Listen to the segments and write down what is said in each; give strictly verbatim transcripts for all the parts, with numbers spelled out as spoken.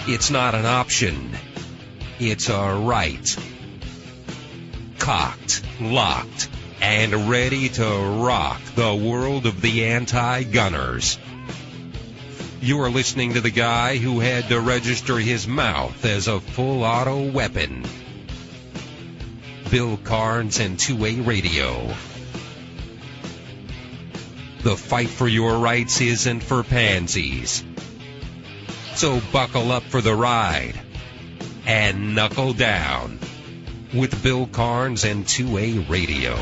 It's not an option. It's a right. Cocked, locked, and ready to rock the world of the anti-gunners. You are listening to the guy who had to register his mouth as a full auto weapon. Bill Carnes and two A Radio. The fight for your rights isn't for pansies. So buckle up for the ride and knuckle down with Bill Carnes and two A Radio.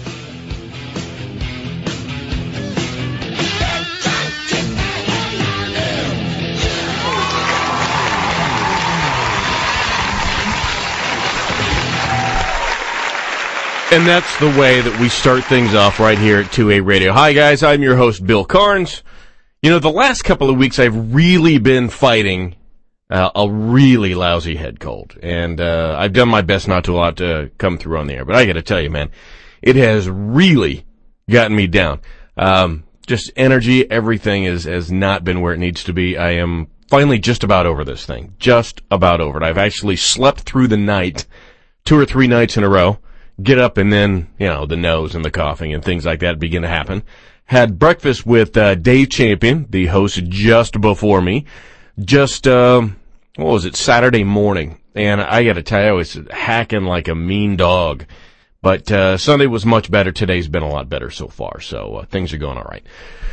And that's the way that we start things off right here at two A Radio. Hi, guys. I'm your host, Bill Carnes. You know, the last couple of weeks I've really been fighting uh, a really lousy head cold. And uh, I've done my best not to allow it to come through on the air. But I got to tell you, man, it has really gotten me down. Um, just energy, everything is, has not been where it needs to be. I am finally just about over this thing. Just about over it. I've actually slept through the night two or three nights in a row. Get up and then, you know, the nose and the coughing and things like that begin to happen. Had breakfast with uh, Dave Champion, the host just before me, just, uh, what was it, Saturday morning. And I got to tell you, I was hacking like a mean dog. But uh, Sunday was much better. Today's been a lot better so far, so uh, things are going all right.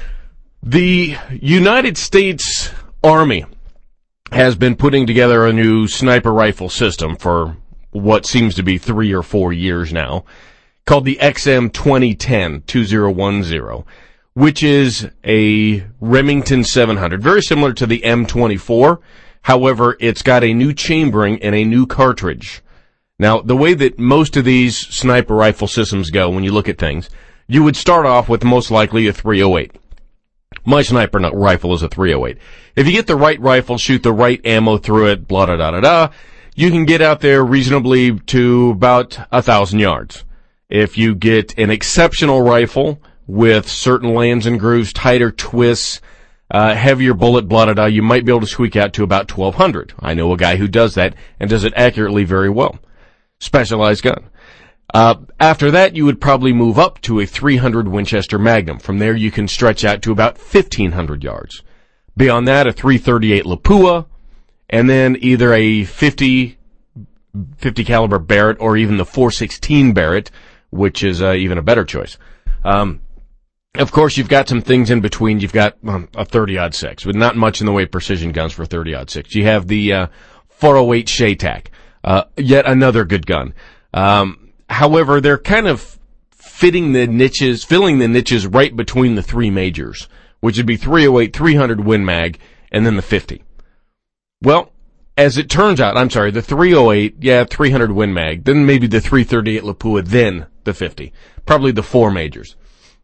The United States Army has been putting together a new sniper rifle system for what seems to be three or four years now, called the X M twenty ten, two thousand ten, which is a Remington seven hundred, very similar to the M twenty-four. However, it's got a new chambering and a new cartridge. Now, the way that most of these sniper rifle systems go, when you look at things, you would start off with most likely a three oh eight. My sniper rifle is a three oh eight. If you get the right rifle, shoot the right ammo through it, blah, da, da, da, da, you can get out there reasonably to about a thousand yards. If you get an exceptional rifle with certain lands and grooves, tighter twists, uh, heavier bullet, blah, da, da, you might be able to squeak out to about twelve hundred. I know a guy who does that and does it accurately very well. Specialized gun. Uh, after that, you would probably move up to a three hundred Winchester Magnum. From there, you can stretch out to about fifteen hundred yards. Beyond that, a three thirty-eight Lapua, and then either a fifty, fifty caliber Barrett or even the four sixteen Barrett, which is uh, even a better choice. Um, of course, you've got some things in between. You've got um, a thirty aught six, but not much in the way of precision guns for thirty aught six. You have the uh, four oh eight Shaytac, uh, yet another good gun. Um, however, they're kind of fitting the niches, filling the niches right between the three majors, which would be three oh eight, three hundred Win Mag, and then the fifty. Well, as it turns out, I'm sorry, the three oh eight, yeah, three hundred Win Mag, then maybe the three thirty-eight Lapua, then the fifty. Probably the four majors.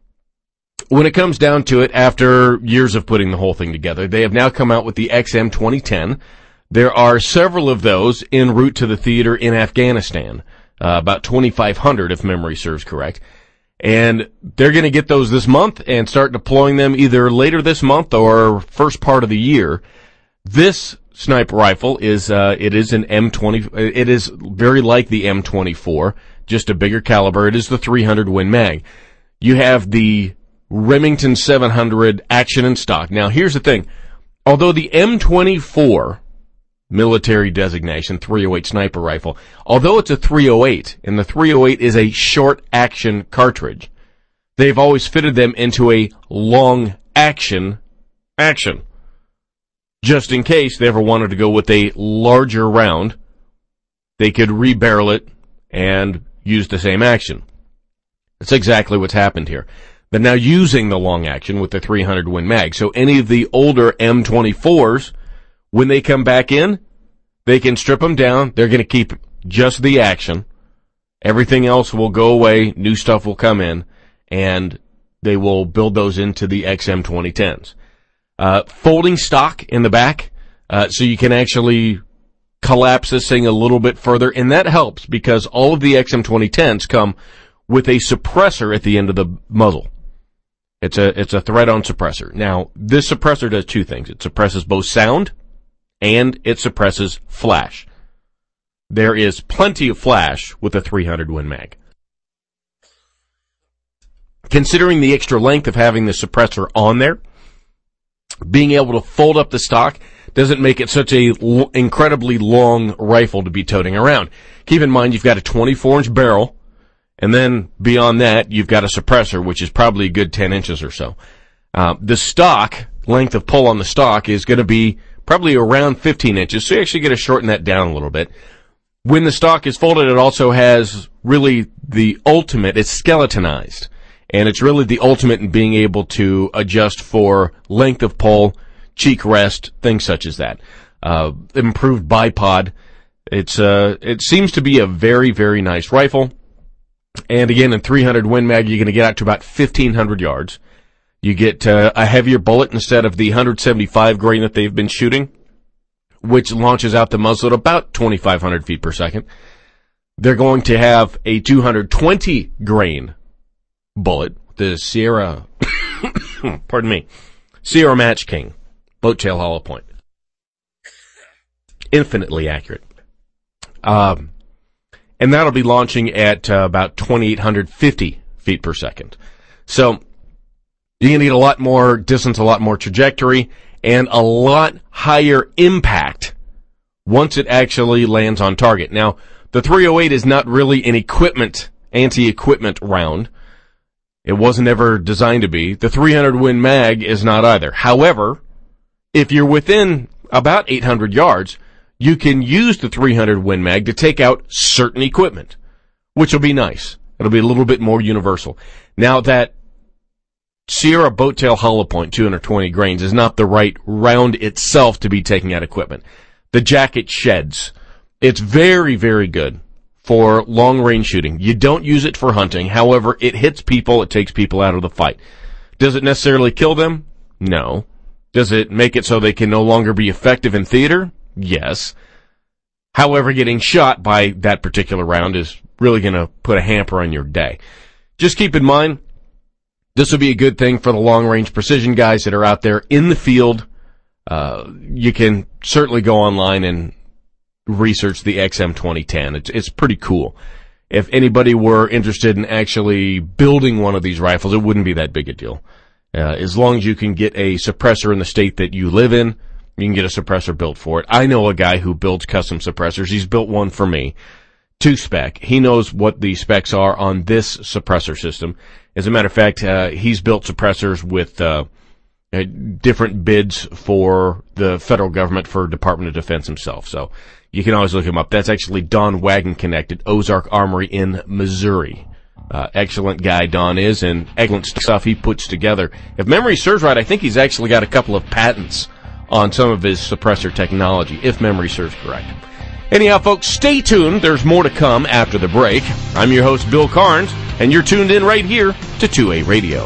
When it comes down to it, after years of putting the whole thing together, they have now come out with the X M twenty ten. There are several of those en route to the theater in Afghanistan, uh, about twenty-five hundred if memory serves correct. And they're going to get those this month and start deploying them either later this month or first part of the year. This sniper rifle is, uh, it is an M twenty, it is very like the M twenty-four, just a bigger caliber. It is the three hundred Win Mag. You have the Remington seven hundred action and stock. Now, here's the thing. Although the M twenty-four, military designation, three oh eight sniper rifle, although it's a three oh eight, and the three oh eight is a short action cartridge, they've always fitted them into a long action action. Just in case they ever wanted to go with a larger round, they could rebarrel it and use the same action. That's exactly what's happened here. They're now using the long action with the three hundred Win Mag. So any of the older M twenty-fours, when they come back in, they can strip them down. They're going to keep just the action. Everything else will go away. New stuff will come in, and they will build those into the X M twenty tens. Uh, folding stock in the back, uh, so you can actually collapse this thing a little bit further, and that helps because all of the X M twenty tens come with a suppressor at the end of the muzzle. It's a, it's a thread-on suppressor. Now, this suppressor does two things. It suppresses both sound and it suppresses flash. There is plenty of flash with a three hundred Win Mag. Considering the extra length of having the suppressor on there, being able to fold up the stock doesn't make it such a l- incredibly long rifle to be toting around. Keep in mind you've got a twenty-four inch barrel, and then beyond that you've got a suppressor, which is probably a good ten inches or so. Uh, the stock, length of pull on the stock is going to be probably around fifteen inches, so you actually got to shorten that down a little bit. When the stock is folded, it also has really the ultimate, it's skeletonized, and it's really the ultimate in being able to adjust for length of pull, cheek rest, things such as that. Uh, improved bipod. It's, uh, it seems to be a very, very nice rifle. And again, in three hundred Win Mag, you're going to get out to about fifteen hundred yards. You get uh, a heavier bullet instead of the one seventy-five grain that they've been shooting, which launches out the muzzle at about twenty-five hundred feet per second. They're going to have a two twenty grain bullet, the Sierra, pardon me, Sierra Match King, boat tail hollow point. Infinitely accurate. Um, and that'll be launching at uh, about twenty-eight fifty feet per second. So, you're going to need a lot more distance, a lot more trajectory, and a lot higher impact once it actually lands on target. Now, the three oh eight is not really an equipment, anti-equipment round. It wasn't ever designed to be. The three hundred Win Mag is not either. However, if you're within about eight hundred yards, you can use the three hundred Win Mag to take out certain equipment, which will be nice. It'll be a little bit more universal. Now, that Sierra boat tail hollow point, two twenty grains, is not the right round itself to be taking out equipment. The jacket sheds. It's very, very good for long-range shooting. You don't use it for hunting. However, it hits people. It takes people out of the fight. Does it necessarily kill them? No. Does it make it so they can no longer be effective in theater? Yes. However, getting shot by that particular round is really going to put a hamper on your day. Just keep in mind, this will be a good thing for the long-range precision guys that are out there in the field. Uh, you can certainly go online and research the X M twenty ten. It's, it's pretty cool. If anybody were interested in actually building one of these rifles, it wouldn't be that big a deal. Uh, as long as you can get a suppressor in the state that you live in, you can get a suppressor built for it. I know a guy who builds custom suppressors. He's built one for me. To spec. He knows what the specs are on this suppressor system. As a matter of fact, uh, he's built suppressors with uh, uh, different bids for the federal government, for Department of Defense himself. So you can always look him up. That's actually Don Wagon-Connect at Ozark Armory in Missouri. Uh, excellent guy Don is, and excellent stuff he puts together. If memory serves right, I think he's actually got a couple of patents on some of his suppressor technology, if memory serves correct. Anyhow, folks, stay tuned. There's more to come after the break. I'm your host, Bill Carnes, and you're tuned in right here to two A Radio.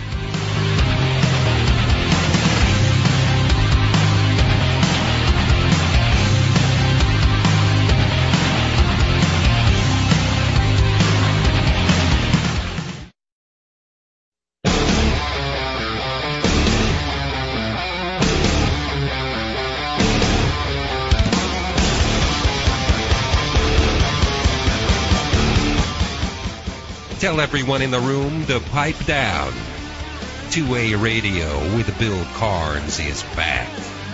Tell everyone in the room to pipe down. two A Radio with Bill Carnes is back.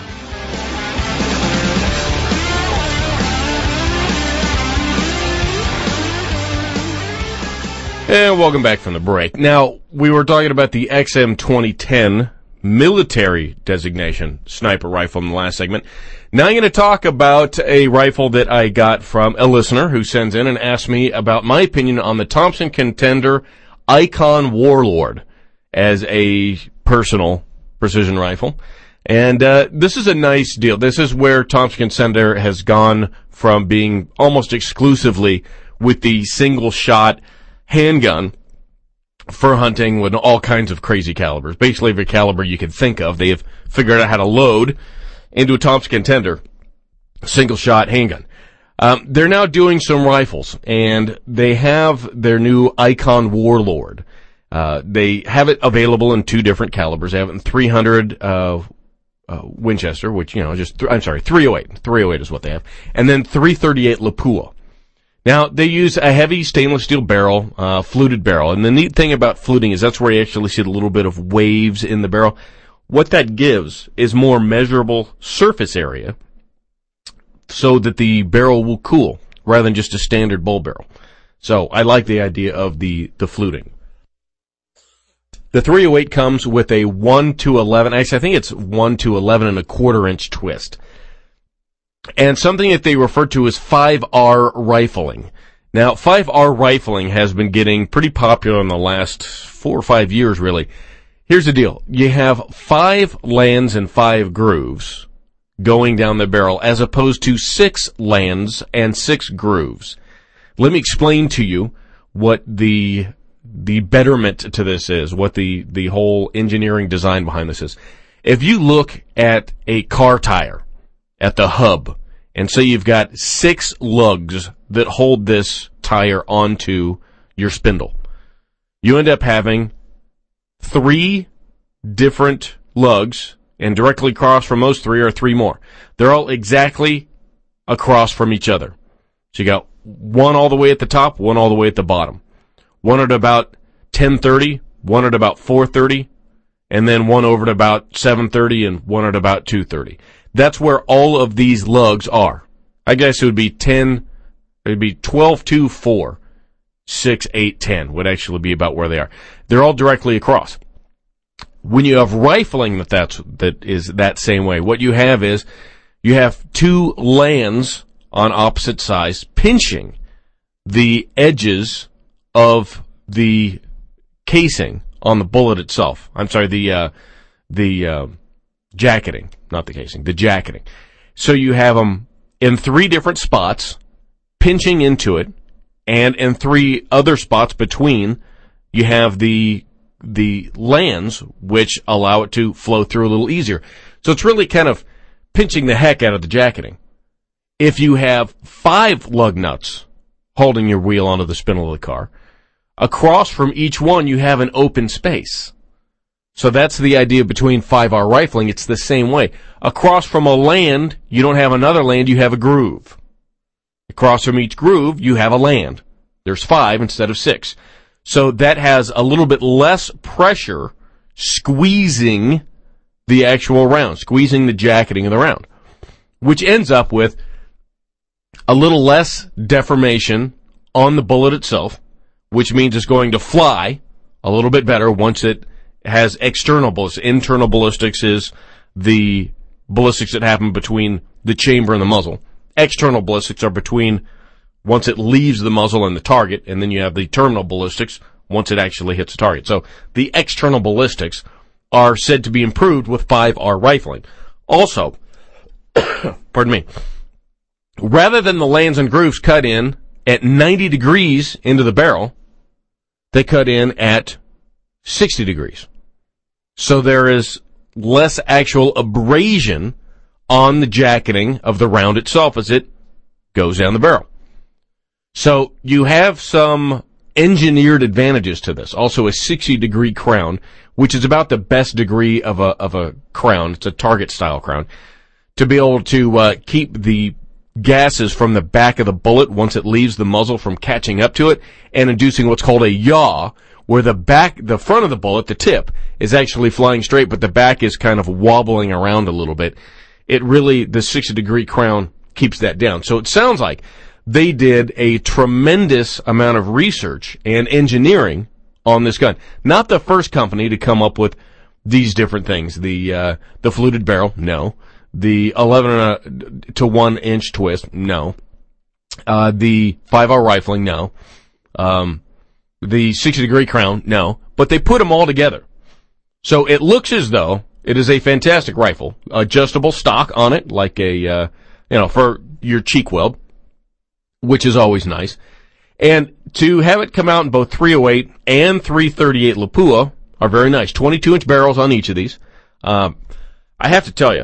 And welcome back from the break. Now, we were talking about the X M twenty ten military designation sniper rifle in the last segment. Now I'm going to talk about a rifle that I got from a listener who sends in and asks me about my opinion on the Thompson Contender Icon Warlord as a personal precision rifle. And uh, this is a nice deal. This is where Thompson Contender has gone from being almost exclusively with the single-shot handgun for hunting with all kinds of crazy calibers. Basically every caliber you can think of, they have figured out how to load into a Thompson Contender single-shot handgun. Um, they're now doing some rifles, and they have their new Icon Warlord. Uh, they have it available in two different calibers. They have it in three hundred, uh, uh, Winchester, which, you know, just, th- I'm sorry, three oh eight. three oh eight is what they have. And then three thirty-eight Lapua. Now, they use a heavy stainless steel barrel, uh, fluted barrel. And the neat thing about fluting is that's where you actually see a little bit of waves in the barrel. What that gives is more measurable surface area so that the barrel will cool rather than just a standard bull barrel. So I like the idea of the, the fluting. The three oh eight comes with a one to eleven, actually I think it's one to eleven and a quarter inch twist. And something that they refer to as five R rifling. Now, five R rifling has been getting pretty popular in the last four or five years, really. Here's the deal. You have five lands and five grooves going down the barrel as opposed to six lands and six grooves. Let me explain to you what the the betterment to this is, what the, the whole engineering design behind this is. If you look at a car tire, at the hub, and say you've got six lugs that hold this tire onto your spindle, you end up having three different lugs, and directly across from those three are three more. They're all exactly across from each other. So you got one all the way at the top, one all the way at the bottom. One at about ten thirty, one at about four thirty, and then one over at about seven thirty and one at about two thirty. That's where all of these lugs are. I guess it would be ten, it would be twelve, two, four, six, eight, ten would actually be about where they are. They're all directly across. When you have rifling that that's, that is that same way, what you have is you have two lands on opposite sides pinching the edges of the casing on the bullet itself. I'm sorry, the uh, the uh, jacketing, not the casing, the jacketing. So you have them in three different spots, pinching into it, and in three other spots between, you have the the lands which allow it to flow through a little easier. So it's really kind of pinching the heck out of the jacketing. If you have five lug nuts holding your wheel onto the spindle of the car, across from each one you have an open space. So that's the idea between five R rifling. It's the same way. Across from a land, you don't have another land, you have a groove. Across from each groove, you have a land. There's five instead of six. So that has a little bit less pressure squeezing the actual round, squeezing the jacketing of the round, which ends up with a little less deformation on the bullet itself, which means it's going to fly a little bit better once it has external ballistics. Internal ballistics is the ballistics that happen between the chamber and the muzzle. External ballistics are between once it leaves the muzzle and the target, and then you have the terminal ballistics once it actually hits the target. So the external ballistics are said to be improved with five R rifling. Also, pardon me, rather than the lands and grooves cut in at ninety degrees into the barrel, they cut in at sixty degrees. So there is less actual abrasion on the jacketing of the round itself as it goes down the barrel. So you have some engineered advantages to this. Also a sixty degree crown, which is about the best degree of a of a crown. It's a target style crown. To be able to uh, keep the gases from the back of the bullet once it leaves the muzzle from catching up to it and inducing what's called a yaw, where the back, the front of the bullet, the tip, is actually flying straight, but the back is kind of wobbling around a little bit. It really, the sixty degree crown keeps that down. So it sounds like they did a tremendous amount of research and engineering on this gun. Not the first company to come up with these different things. The, uh, the fluted barrel, no. The eleven to one inch twist, no. Uh, the five R rifling, no. Um, the sixty degree crown, no. But they put them all together. So it looks as though it is a fantastic rifle. Adjustable stock on it, like a, uh, you know, for your cheek weld, which is always nice. And to have it come out in both three oh eight and three thirty-eight Lapua are very nice. twenty-two inch barrels on each of these. Um, I have to tell you,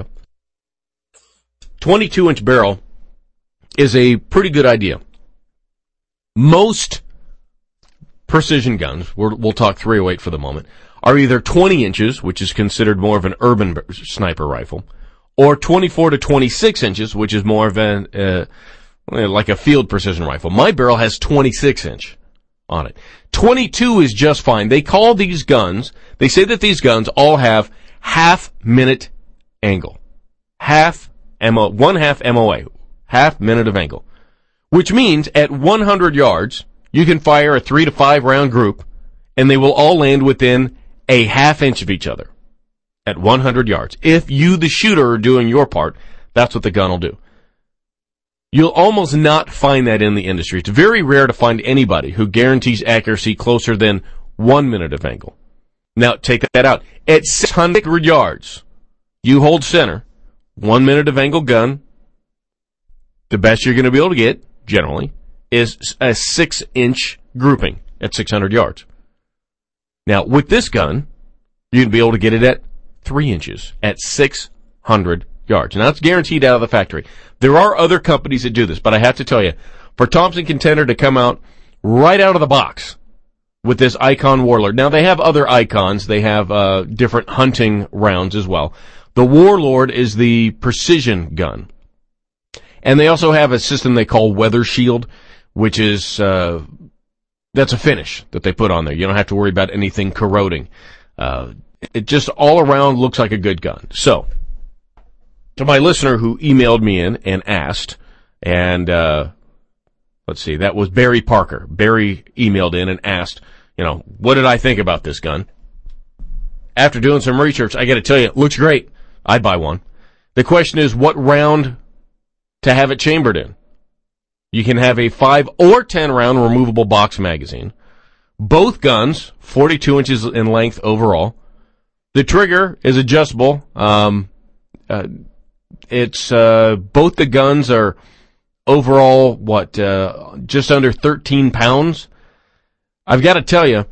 twenty-two inch barrel is a pretty good idea. Most precision guns, we're, we'll talk three oh eight for the moment, are either twenty inches, which is considered more of an urban sniper rifle, or twenty-four to twenty-six inches, which is more of an, uh, like a field precision rifle. My barrel has twenty-six inch on it. twenty-two is just fine. They call these guns, they say that these guns all have half minute angle. Half M O, one half M O A. Half minute of angle. Which means at one hundred yards, you can fire a three to five round group, and they will all land within a half inch of each other. At one hundred yards. If you, the shooter, are doing your part, that's what the gun will do. You'll almost not find that in the industry. It's very rare to find anybody who guarantees accuracy closer than one minute of angle. Now, take that out. At six hundred yards, you hold center, one minute of angle gun, the best you're going to be able to get, generally, is a six-inch grouping at six hundred yards. Now, with this gun, you'd be able to get it at three inches at six hundred yards. Now, it's guaranteed out of the factory. There are other companies that do this, but I have to tell you, for Thompson Contender to come out right out of the box with this Icon Warlord. Now, they have other Icons. They have uh, different hunting rounds as well. The Warlord is the precision gun. And they also have a system they call Weather Shield, which is, uh, that's a finish that they put on there. You don't have to worry about anything corroding. Uh, it just all around looks like a good gun. So, to my listener who emailed me in and asked, and, uh, let's see, that was Barry Parker. Barry emailed in and asked, you know, what did I think about this gun? After doing some research, I gotta tell you, it looks great. I'd buy one. The question is, what round to have it chambered in? You can have a five or ten round removable box magazine. Both guns, forty-two inches in length overall. The trigger is adjustable. Um, uh, it's, uh, both the guns are overall, what, uh, just under thirteen pounds. I've got to tell you,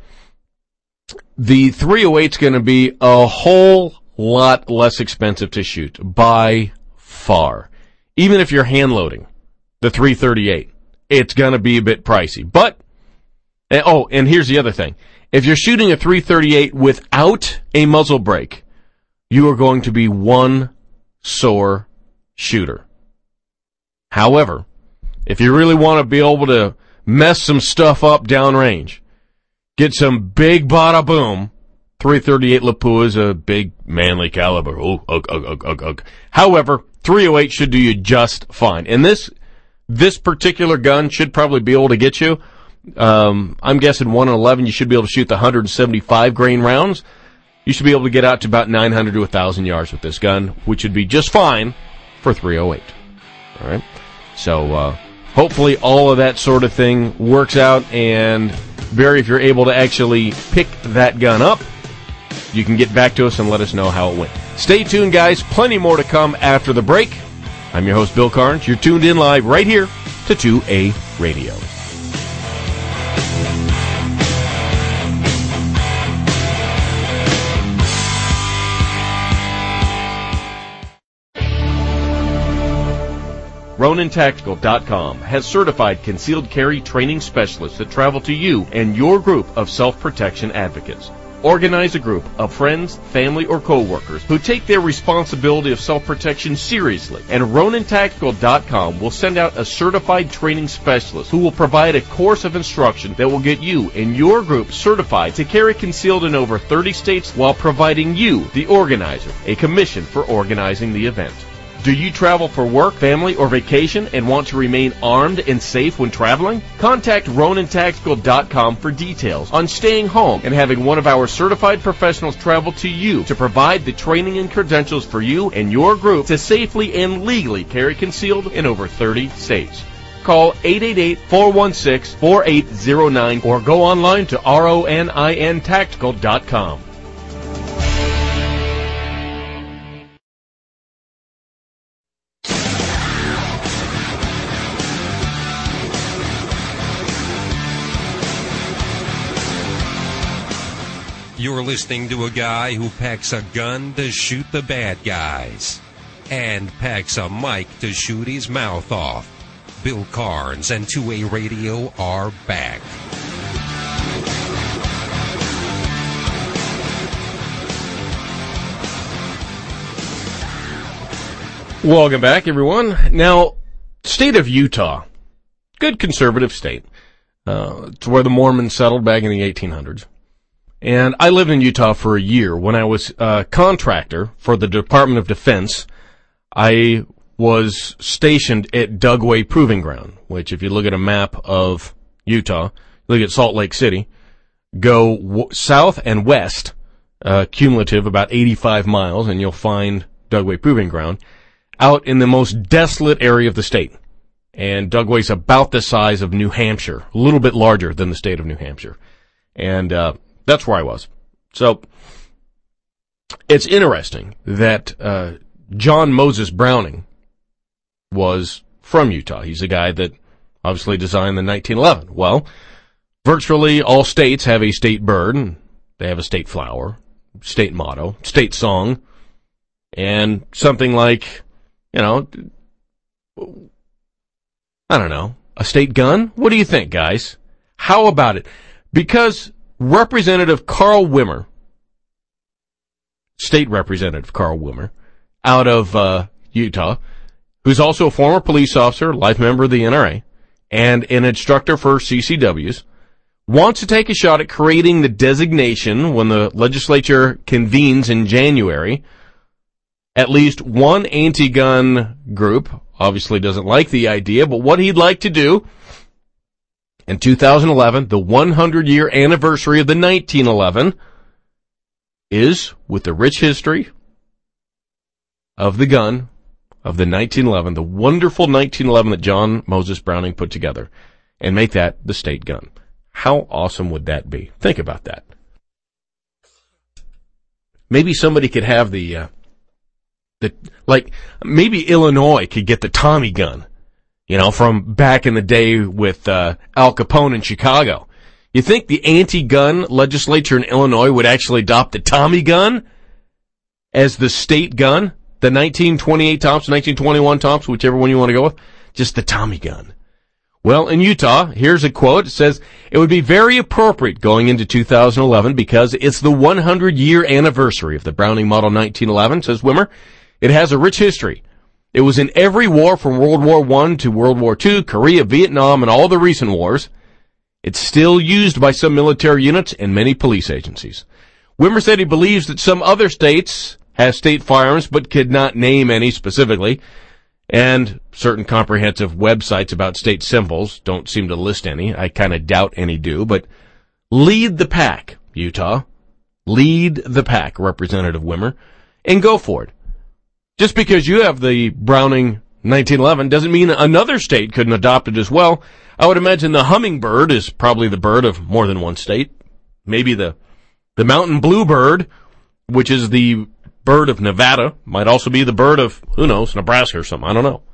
the three oh eight's going to be a whole lot less expensive to shoot by far. Even if you're hand loading the three thirty-eight, it's going to be a bit pricey. But, and, oh, and here's the other thing. If you're shooting a three thirty-eight without a muzzle brake, you are going to be one sore shooter. However, if you really want to be able to mess some stuff up downrange, get some big bada boom, three thirty-eight Lapua is a big manly caliber. Oh, ugh, ugh, ugh, ugh, ugh. However, three oh eight should do you just fine. And this, this particular gun should probably be able to get you, um, I'm guessing one and eleven, you should be able to shoot the one seventy-five grain rounds. You should be able to get out to about nine hundred to one thousand yards with this gun, which would be just fine for three oh eight. All right. So, uh, hopefully all of that sort of thing works out, and Barry, if you're able to actually pick that gun up, you can get back to us and let us know how it went. Stay tuned, guys. Plenty more to come after the break. I'm your host, Bill Carnes. You're tuned in live right here to two A Radio. Ronin Tactical dot com has certified concealed carry training specialists that travel to you and your group of self-protection advocates. Organize a group of friends, family, or co-workers who take their responsibility of self-protection seriously, and Ronin Tactical dot com will send out a certified training specialist who will provide a course of instruction that will get you and your group certified to carry concealed in over thirty states while providing you, the organizer, a commission for organizing the event. Do you travel for work, family, or vacation and want to remain armed and safe when traveling? Contact Ronin Tactical dot com for details on staying home and having one of our certified professionals travel to you to provide the training and credentials for you and your group to safely and legally carry concealed in over thirty states. Call eight eight eight, four one six, four eight zero nine or go online to Ronin Tactical dot com. You're listening to a guy who packs a gun to shoot the bad guys and packs a mic to shoot his mouth off. Bill Carnes and two A Radio are back. Welcome back, everyone. Now, state of Utah, good conservative state. Uh, it's where the Mormons settled back in the eighteen hundreds. And I lived in Utah for a year. When I was a contractor for the Department of Defense, I was stationed at Dugway Proving Ground, which if you look at a map of Utah, look at Salt Lake City, go w- south and west, uh, cumulative about eighty-five miles, and you'll find Dugway Proving Ground out in the most desolate area of the state. And Dugway's about the size of New Hampshire, a little bit larger than the state of New Hampshire. And uh, that's where I was. So it's interesting that uh, John Moses Browning was from Utah. He's the guy that obviously designed the nineteen eleven. Well, virtually all states have a state bird, and they have a state flower, state motto, state song, and something like, you know, I don't know, a state gun? What do you think, guys? How about it? Because Representative Carl Wimmer, State Representative Carl Wimmer, out of uh, Utah, who's also a former police officer, life member of the N R A, and an instructor for C C Ws, wants to take a shot at creating the designation when the legislature convenes in January. At least one anti-gun group obviously doesn't like the idea, but what he'd like to do in two thousand eleven, the one hundred year anniversary of the nineteen eleven, is, with the rich history of the gun of the nineteen eleven, the wonderful nineteen eleven that John Moses Browning put together, and make that the state gun. How awesome would that be? Think about that. Maybe somebody could have the, uh, the, like, maybe Illinois could get the Tommy gun, you know, from back in the day with, uh, Al Capone in Chicago. You think the anti-gun legislature in Illinois would actually adopt the Tommy gun as the state gun? The nineteen twenty-eight Thompson, nineteen twenty-one Thompson, whichever one you want to go with? Just the Tommy gun. Well, in Utah, here's a quote. It says, "It would be very appropriate going into two thousand eleven because it's the one hundred year anniversary of the Browning Model nineteen eleven, says Wimmer. It has a rich history. It was in every war from World War One to World War Two, Korea, Vietnam, and all the recent wars. It's still used by some military units and many police agencies." Wimmer said he believes that some other states have state firearms but could not name any specifically. And certain comprehensive websites about state symbols don't seem to list any. I kind of doubt any do, but lead the pack, Utah. Lead the pack, Representative Wimmer, and go for it. Just because you have the Browning nineteen eleven doesn't mean another state couldn't adopt it as well. I would imagine the hummingbird is probably the bird of more than one state. Maybe the, the mountain bluebird, which is the bird of Nevada, might also be the bird of, who knows, Nebraska or something. I don't know.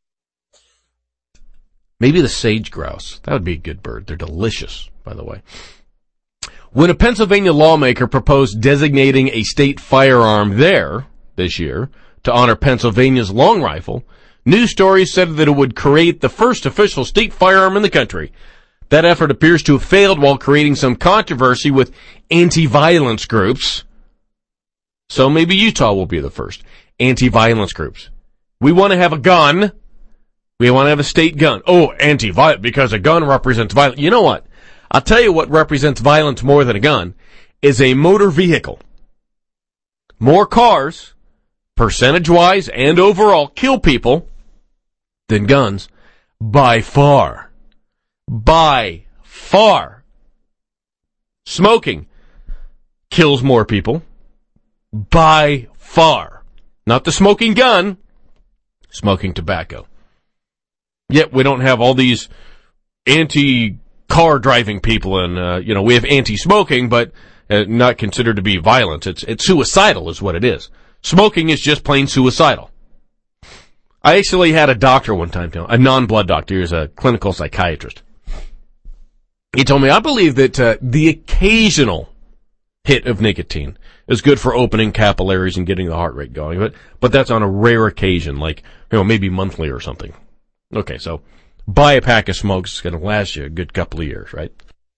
Maybe the sage grouse. That would be a good bird. They're delicious, by the way. When a Pennsylvania lawmaker proposed designating a state firearm there this year to honor Pennsylvania's long rifle, news stories said that it would create the first official state firearm in the country. That effort appears to have failed while creating some controversy with anti-violence groups. So maybe Utah will be the first. Anti-violence groups. We want to have a gun. We want to have a state gun. Oh, anti-violence, because a gun represents violence. You know what? I'll tell you what represents violence more than a gun is a motor vehicle. More cars, percentage-wise and overall, kill people than guns by far. By far. Smoking kills more people. By far. Not the smoking gun, smoking tobacco. Yet we don't have all these anti-car driving people, and, uh, you know, we have anti-smoking, but uh, not considered to be violence. It's, it's suicidal is what it is. Smoking is just plain suicidal. I actually had a doctor one time, a non-blood doctor. He was a clinical psychiatrist. He told me, I believe that uh, the occasional hit of nicotine is good for opening capillaries and getting the heart rate going, but but that's on a rare occasion, like, you know, maybe monthly or something. Okay, so buy a pack of smokes. It's going to last you a good couple of years, right?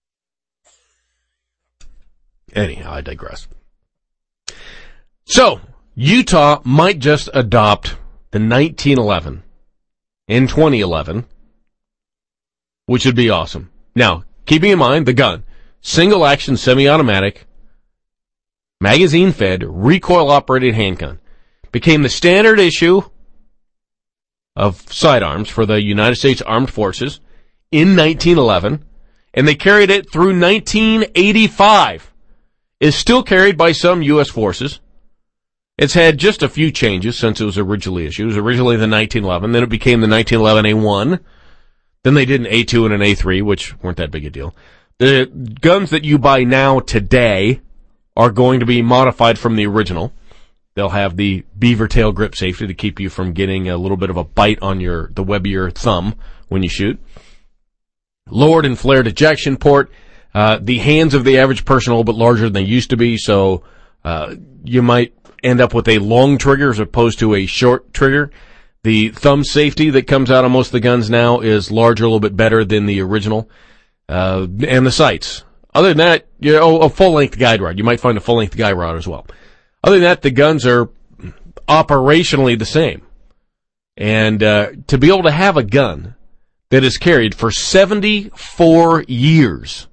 Anyhow, I digress. So, Utah might just adopt the nineteen eleven in twenty eleven, which would be awesome. Now, keeping in mind the gun, single action semi-automatic, magazine fed, recoil operated handgun, became the standard issue of sidearms for the United States Armed Forces in nineteen eleven, and they carried it through nineteen eighty-five. Is still carried by some U S forces. It's had just a few changes since it was originally issued. It was originally the nineteen eleven, then it became the nineteen eleven A one. Then they did an A two and an A three, which weren't that big a deal. The guns that you buy now today are going to be modified from the original. They'll have the beaver tail grip safety to keep you from getting a little bit of a bite on your the web of your thumb when you shoot. Lowered and flared ejection port. Uh, the hands of the average person are a little bit larger than they used to be, so uh, you might end up with a long trigger as opposed to a short trigger. The thumb safety that comes out on most of the guns now is larger, a little bit better than the original. Uh, and the sights. Other than that, you know, a full-length guide rod. You might find a full-length guide rod as well. Other than that, the guns are operationally the same. And uh, to be able to have a gun that is carried for seventy-four years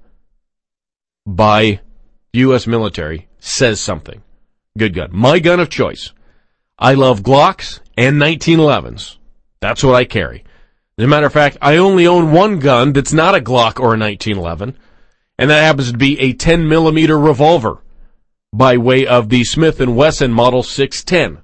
by U S military says something. Good gun. My gun of choice. I love Glocks and nineteen elevens. That's what I carry. As a matter of fact, I only own one gun that's not a Glock or a nineteen eleven, and that happens to be a ten millimeter revolver by way of the Smith and Wesson Model six ten.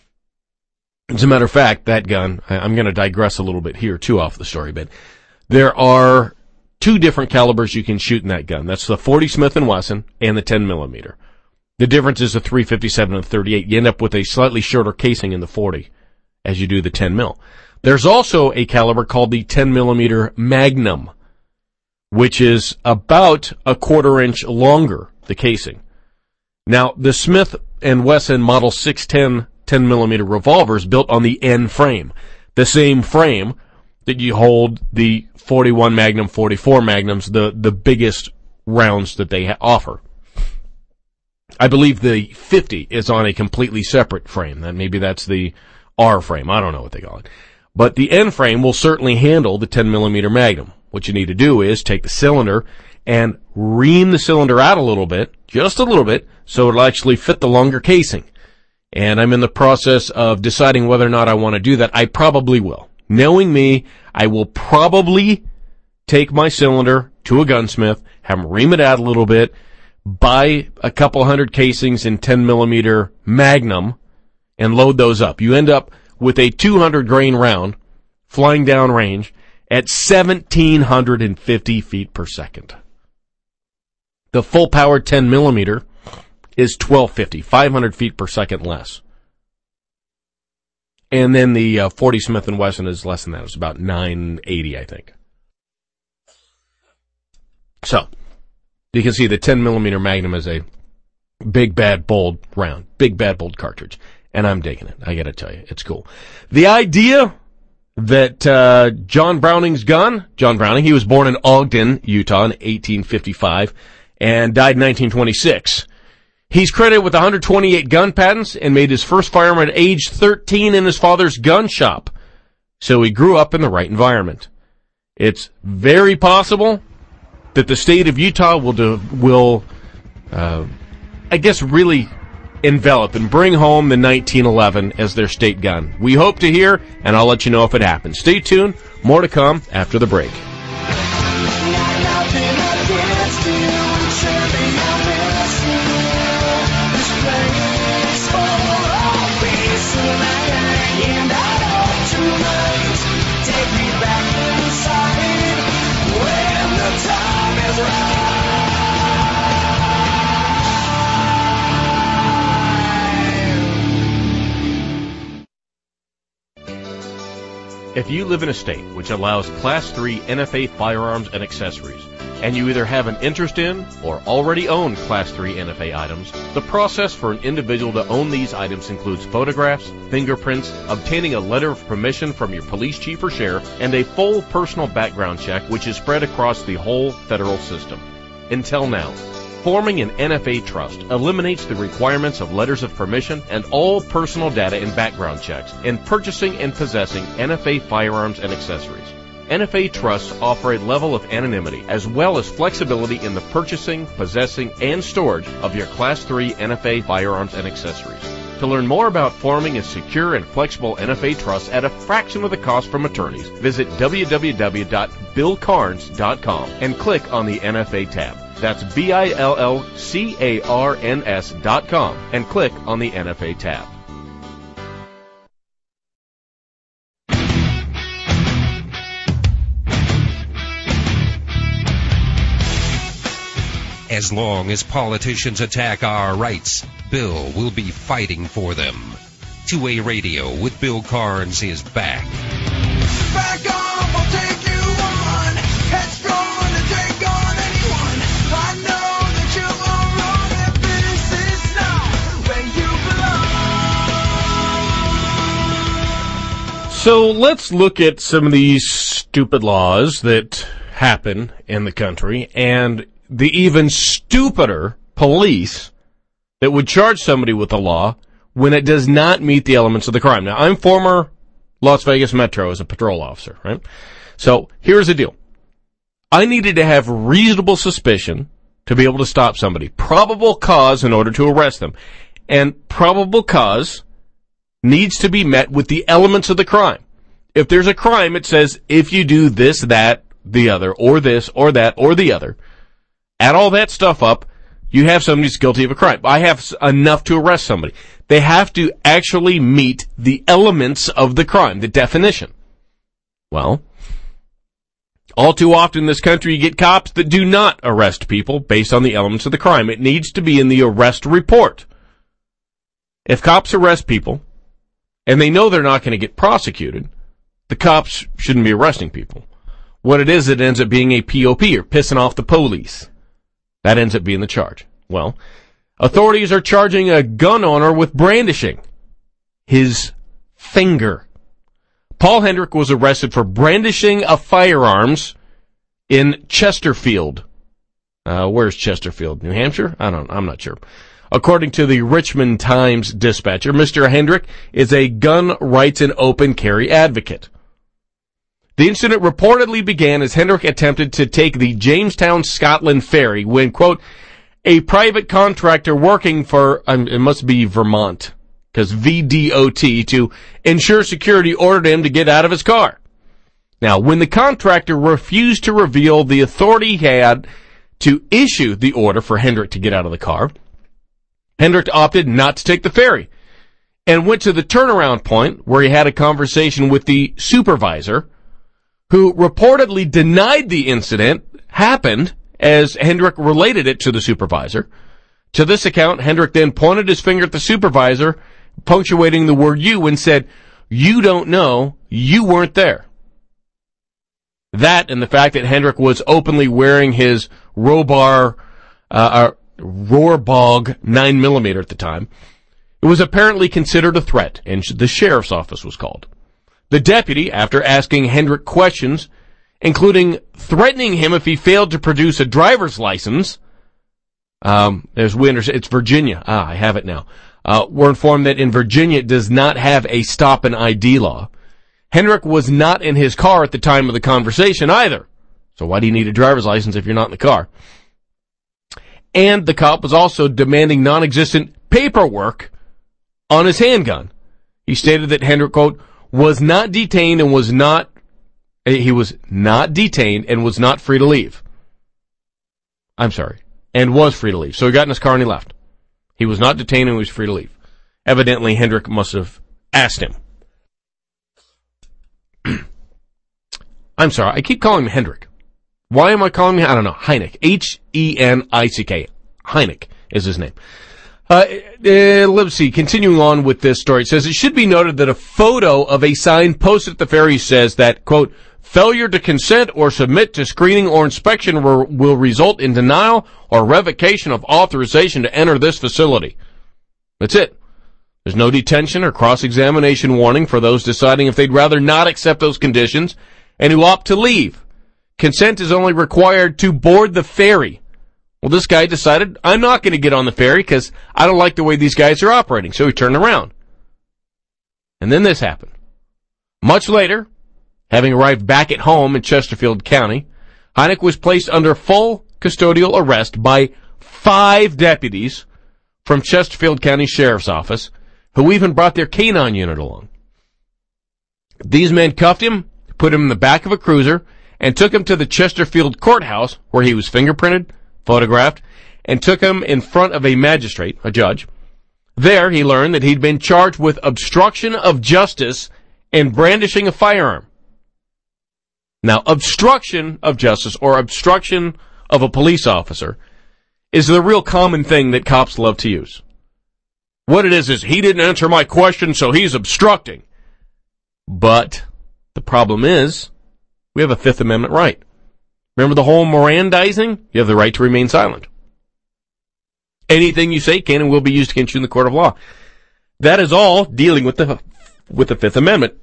As a matter of fact, that gun, I'm going to digress a little bit here too off the story, but there are two different calibers you can shoot in that gun. That's the forty Smith and Wesson and the ten millimeter. The difference is the three fifty-seven and thirty-eight. You end up with a slightly shorter casing in the forty as you do the ten mil. There's also a caliber called the ten millimeter Magnum, which is about a quarter inch longer, the casing. Now, the Smith and Wesson Model six ten ten millimeter revolver is built on the N frame, the same frame that you hold the forty-one Magnum, forty-four Magnums, the, the biggest rounds that they ha- offer. I believe the fifty is on a completely separate frame. That maybe that's the R frame. I don't know what they call it. But the N frame will certainly handle the ten millimeter Magnum. What you need to do is take the cylinder and ream the cylinder out a little bit, just a little bit, so it'll actually fit the longer casing. And I'm in the process of deciding whether or not I want to do that. I probably will. Knowing me, I will probably take my cylinder to a gunsmith, have him ream it out a little bit, buy a couple hundred casings in ten millimeter Magnum, and load those up. You end up with a two hundred grain round flying down range at one thousand seven hundred fifty feet per second. The full powered ten millimeter is twelve fifty, five hundred feet per second less. And then the uh, forty Smith and Wesson is less than that. It's about nine eighty, I think. So, you can see the ten millimeter Magnum is a big, bad, bold round. Big, bad, bold cartridge. And I'm digging it. I gotta tell you, it's cool. The idea that uh, John Browning's gun, John Browning, he was born in Ogden, Utah in eighteen fifty-five and died in nineteen twenty-six. He's credited with one hundred twenty-eight gun patents and made his first firearm at age thirteen in his father's gun shop. So he grew up in the right environment. It's very possible that the state of Utah will, do, will uh, I guess, really envelop and bring home the nineteen eleven as their state gun. We hope to hear, and I'll let you know if it happens. Stay tuned. More to come after the break. If you live in a state which allows Class three N F A firearms and accessories, and you either have an interest in or already own Class three N F A items, the process for an individual to own these items includes photographs, fingerprints, obtaining a letter of permission from your police chief or sheriff, and a full personal background check which is spread across the whole federal system. Until now. Forming an N F A trust eliminates the requirements of letters of permission and all personal data and background checks in purchasing and possessing N F A firearms and accessories. N F A trusts offer a level of anonymity as well as flexibility in the purchasing, possessing, and storage of your Class three N F A firearms and accessories. To learn more about forming a secure and flexible N F A trust at a fraction of the cost from attorneys, visit w w w dot bill carnes dot com and click on the N F A tab. That's B I L L C A R N S dot com and click on the N F A tab. As long as politicians attack our rights, Bill will be fighting for them. two A Radio with Bill Carnes is back. Back off, I'll take you on. Headstrong to take on anyone. I know that you are wrong if this is not where you belong. So let's look at some of these stupid laws that happen in the country and the even stupider police that would charge somebody with a law when it does not meet the elements of the crime. Now, I'm former Las Vegas Metro as a patrol officer, right? So here's the deal. I needed to have reasonable suspicion to be able to stop somebody. Probable cause in order to arrest them. And probable cause needs to be met with the elements of the crime. If there's a crime, it says if you do this, that, the other, or this, or that, or the other, add all that stuff up, you have somebody who's guilty of a crime. I have enough to arrest somebody. They have to actually meet the elements of the crime, the definition. Well, all too often in this country you get cops that do not arrest people based on the elements of the crime. It needs to be in the arrest report. If cops arrest people, and they know they're not going to get prosecuted, the cops shouldn't be arresting people. What it is, it ends up being a P O P, or pissing off the police. That ends up being the charge. Well, authorities are charging a gun owner with brandishing his finger. Paul Hendrick was arrested for brandishing of firearms in Chesterfield. Uh, where's Chesterfield? New Hampshire? I don't, I'm not sure. According to the Richmond Times dispatcher, Mister Hendrick is a gun rights and open carry advocate. The incident reportedly began as Hendrick attempted to take the Jamestown, Scotland ferry when, quote, a private contractor working for, um, it must be Vermont, because V D O T, to ensure security ordered him to get out of his car. Now, when the contractor refused to reveal the authority he had to issue the order for Hendrick to get out of the car, Hendrick opted not to take the ferry and went to the turnaround point where he had a conversation with the supervisor, who reportedly denied the incident happened as Hendrick related it to the supervisor. To this account, Hendrick then pointed his finger at the supervisor, punctuating the word you, and said, you don't know, you weren't there. That and the fact that Hendrick was openly wearing his Robar, uh, uh, Rohrbog nine millimeter at the time, it was apparently considered a threat, and the sheriff's office was called. The deputy, after asking Hendrick questions, including threatening him if he failed to produce a driver's license, um, as we understand, it's Virginia. Ah, I have it now. Uh, we're informed that in Virginia it does not have a stop and I D law. Hendrick was not in his car at the time of the conversation either. So why do you need a driver's license if you're not in the car? And the cop was also demanding non-existent paperwork on his handgun. He stated that Hendrick, quote, was not detained and was not, he was not detained and was not free to leave. I'm sorry, and was free to leave. So he got in his car and he left. He was not detained and he was free to leave. Evidently, Hendrick must have asked him. I'm sorry, I keep calling him Hendrick. Why am I calling him? I don't know. Heineck. H E N I C K. Heineck is his name. Uh, uh, let's see. Continuing on with this story, it says, it should be noted that a photo of a sign posted at the ferry says that, quote, failure to consent or submit to screening or inspection will, will result in denial or revocation of authorization to enter this facility. That's it. There's no detention or cross-examination warning for those deciding if they'd rather not accept those conditions and who opt to leave. Consent is only required to board the ferry Well, this guy decided, I'm not going to get on the ferry because I don't like the way these guys are operating. So he turned around. And then this happened. Much later, having arrived back at home in Chesterfield County, Hynek was placed under full custodial arrest by five deputies from Chesterfield County Sheriff's Office, who even brought their canine unit along. These men cuffed him, put him in the back of a cruiser, and took him to the Chesterfield Courthouse, where he was fingerprinted, photographed, and took him in front of a magistrate, a judge. There, he learned that he'd been charged with obstruction of justice and brandishing a firearm. Now, obstruction of justice or obstruction of a police officer is the real common thing that cops love to use. What it is is, he didn't answer my question, so he's obstructing. But the problem is, we have a Fifth Amendment right. Remember the whole Mirandizing? You have the right to remain silent. Anything you say can and will be used against you in the court of law. That is all dealing with the with the Fifth Amendment.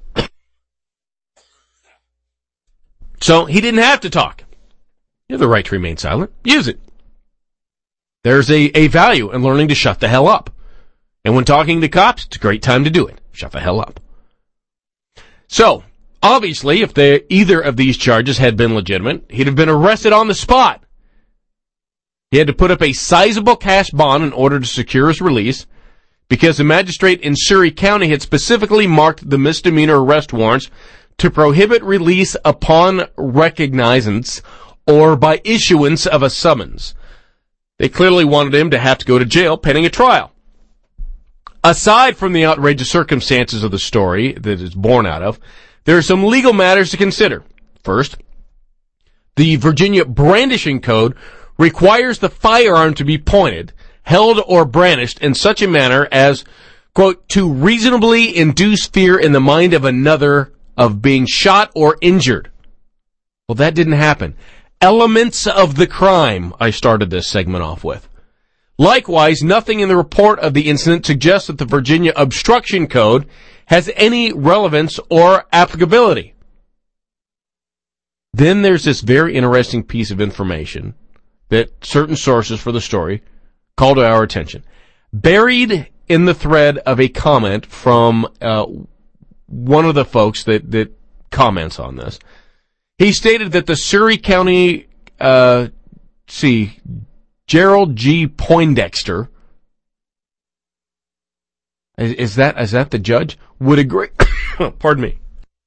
So he didn't have to talk. You have the right to remain silent. Use it. There's a, a value in learning to shut the hell up. And when talking to cops, it's a great time to do it. Shut the hell up. So, obviously, if they, either of these charges had been legitimate, he'd have been arrested on the spot. He had to put up a sizable cash bond in order to secure his release, because the magistrate in Surrey County had specifically marked the misdemeanor arrest warrants to prohibit release upon recognizance or by issuance of a summons. They clearly wanted him to have to go to jail pending a trial. Aside from the outrageous circumstances of the story that it's born out of, there are some legal matters to consider. First, the Virginia Brandishing Code requires the firearm to be pointed, held, or brandished in such a manner as, quote, to reasonably induce fear in the mind of another of being shot or injured. Well, that didn't happen. Elements of the crime, I started this segment off with. Likewise, nothing in the report of the incident suggests that the Virginia Obstruction Code has any relevance or applicability. Then there's this very interesting piece of information that certain sources for the story call to our attention. Buried in the thread of a comment from uh, one of the folks that, that comments on this, he stated that the Surrey County, uh, see, Gerald G. Poindexter, is, is that is that the judge, would agree, pardon me.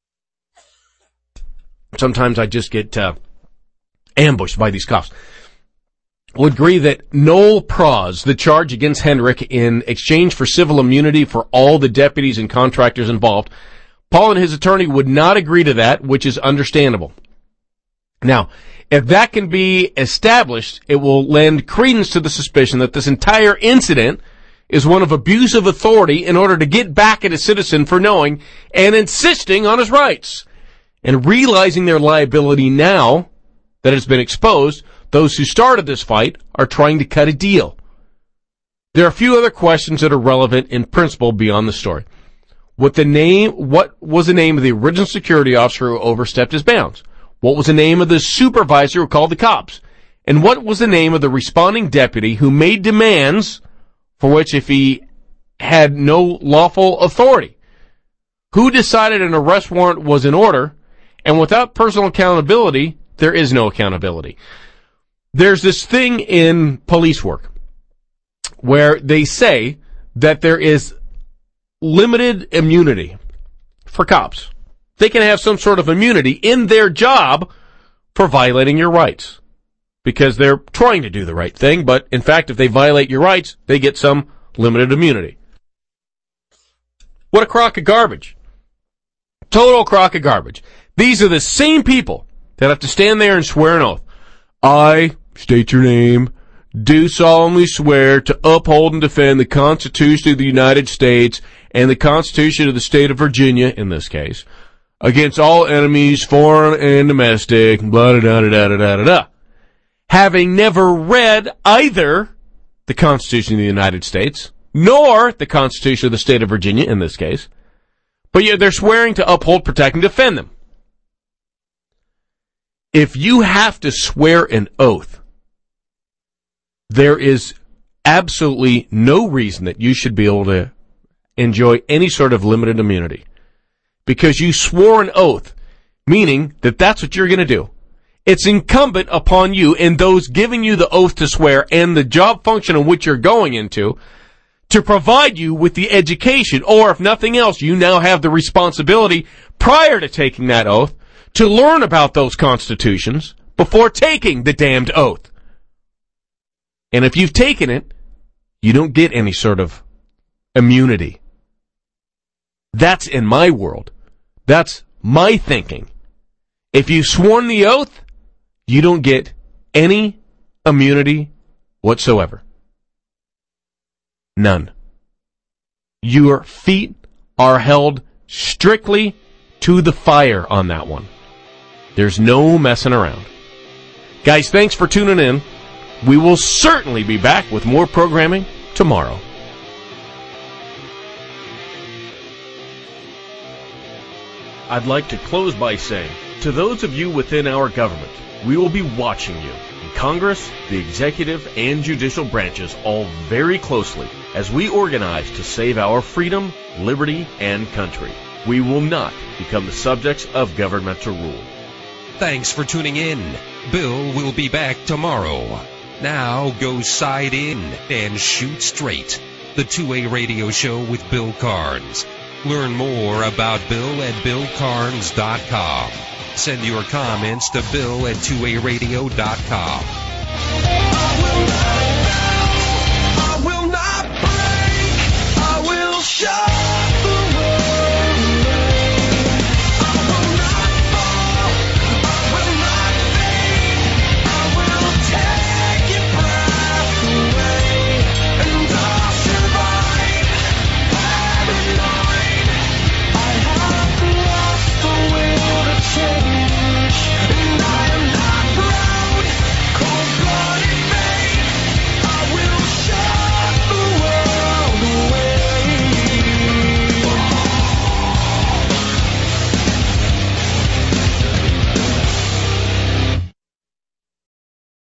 Sometimes I just get uh, ambushed by these cops. Would agree that Noel Proz, the charge against Hendrick in exchange for civil immunity for all the deputies and contractors involved, Paul and his attorney would not agree to that, which is understandable. Now, if that can be established, it will lend credence to the suspicion that this entire incident is one of abuse of authority in order to get back at a citizen for knowing and insisting on his rights. And realizing their liability now that it's been exposed, those who started this fight are trying to cut a deal. There are a few other questions that are relevant in principle beyond the story. What the name, what was the name of the original security officer who overstepped his bounds? What was the name of the supervisor who called the cops? And what was the name of the responding deputy who made demands for which if he had no lawful authority? Who decided an arrest warrant was in order? And without personal accountability, there is no accountability. There's this thing in police work where they say that there is limited immunity for cops. They can have some sort of immunity in their job for violating your rights because they're trying to do the right thing, but in fact, if they violate your rights, they get some limited immunity. What a crock of garbage. Total crock of garbage. These are the same people that have to stand there and swear an oath. I, state your name, do solemnly swear to uphold and defend the Constitution of the United States and the Constitution of the State of Virginia, in this case, against all enemies, foreign and domestic, blah, da, da, da, da, da, da, da. Having never read either the Constitution of the United States, nor the Constitution of the State of Virginia, in this case, but yet they're swearing to uphold, protect, and defend them. If you have to swear an oath there is absolutely no reason that you should be able to enjoy any sort of limited immunity. Because you swore an oath, meaning that that's what you're going to do. It's incumbent upon you and those giving you the oath to swear and the job function in which you're going into to provide you with the education, or if nothing else, you now have the responsibility prior to taking that oath to learn about those constitutions before taking the damned oath. And if you've taken it, you don't get any sort of immunity. That's in my world. That's my thinking. If you've sworn the oath, you don't get any immunity whatsoever. None. Your feet are held strictly to the fire on that one. There's no messing around. Guys, thanks for tuning in. We will certainly be back with more programming tomorrow. I'd like to close by saying, to those of you within our government, we will be watching you in Congress, the executive, and judicial branches all very closely as we organize to save our freedom, liberty, and country. We will not become the subjects of governmental rule. Thanks for tuning in. Bill will be back tomorrow. Now go side in and shoot straight. The two A Radio Show with Bill Carnes. Learn more about Bill at bill carnes dot com. Send your comments to bill at two a radio dot com.